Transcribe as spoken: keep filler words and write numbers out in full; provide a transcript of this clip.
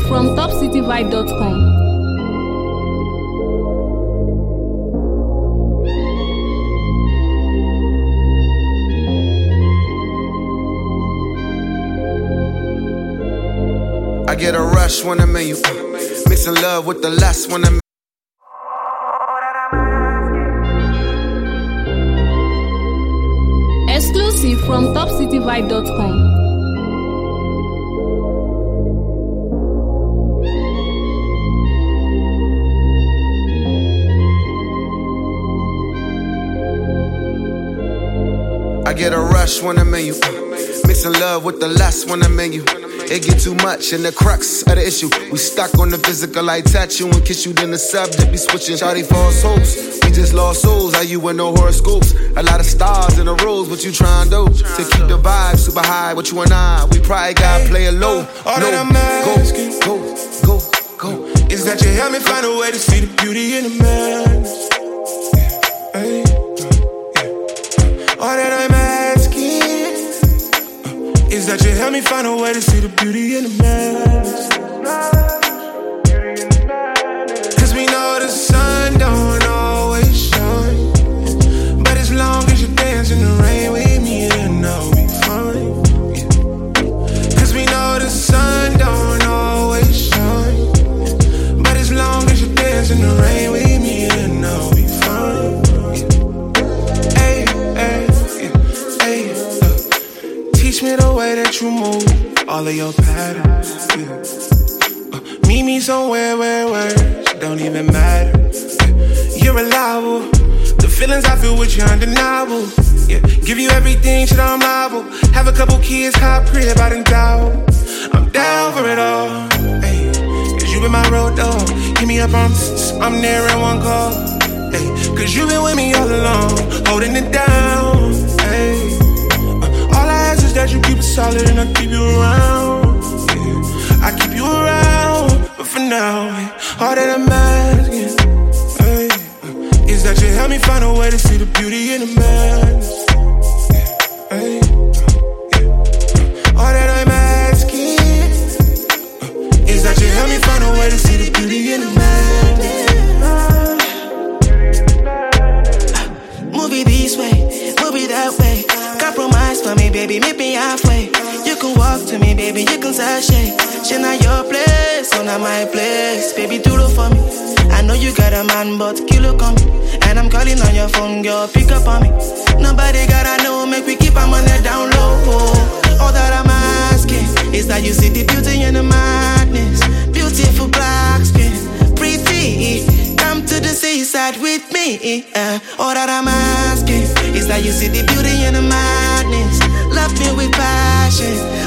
from top city vibe dot com. I get a rush when I'm in you, mixing love with the lust when I'm. Exclusive from top city vibe dot com. I get a rush when I'm in you, mixing love with the lust when I'm in you. It get too much and the crux of the issue. We stuck on the physical, I touch you and kiss you, then the subject be switching. Shawty false hopes, we just lost souls. How you with no horoscopes? A lot of stars in the rules, what you trying to do? To keep the vibe super high, what you and I, we probably gotta play it low. All no, that I'm asking, go, go, go, go. Is that you help me find a way to see the beauty in the madness. Hey, yeah. All that I'm is that you help me find a way to see the beauty in the madness. Cause we know the sun don't always shine, but as long as you dance in the rain with me, then I'll be fine. Yeah. Cause we know the sun don't always shine, but as long as you dance in the rain with me, then I'll be fine. Yeah. Hey, hey, yeah, hey, uh. Teach me the way that you move, all of your patterns, yeah. uh, Meet me somewhere where words don't even matter, yeah. You're reliable, the feelings I feel with you undeniable, yeah. Give you everything, shit, I'm liable. Have a couple kids, hot crib, I done doubt. I'm down for it all, hey. Cause you been my road dog. Hit me up, I'm, I'm there in one call, hey. Cause you been with me all along, holding it down, hey. That you keep it solid and I keep you around, yeah. I keep you around, but for now, yeah, all that I'm asking, hey, is that you help me find a way to see the beauty in the madness, yeah, hey, yeah. All that I'm asking, is that you help me find a way to see the beauty in the madness. Move it this way, move it that way. Compromise for me, baby, meet me halfway. You can walk to me, baby, you can sashay. She not your place, so not my place. Baby, do it for me. I know you got a man, but kilo come. And I'm calling on your phone, girl, pick up on me. Nobody gotta know, make we keep our money down low. All that I'm asking is that you see the beauty in the madness. Beautiful black skin, pretty. Come to the seaside with me, uh. All that I'm asking is that you see the beauty in the madness. Love me with passion,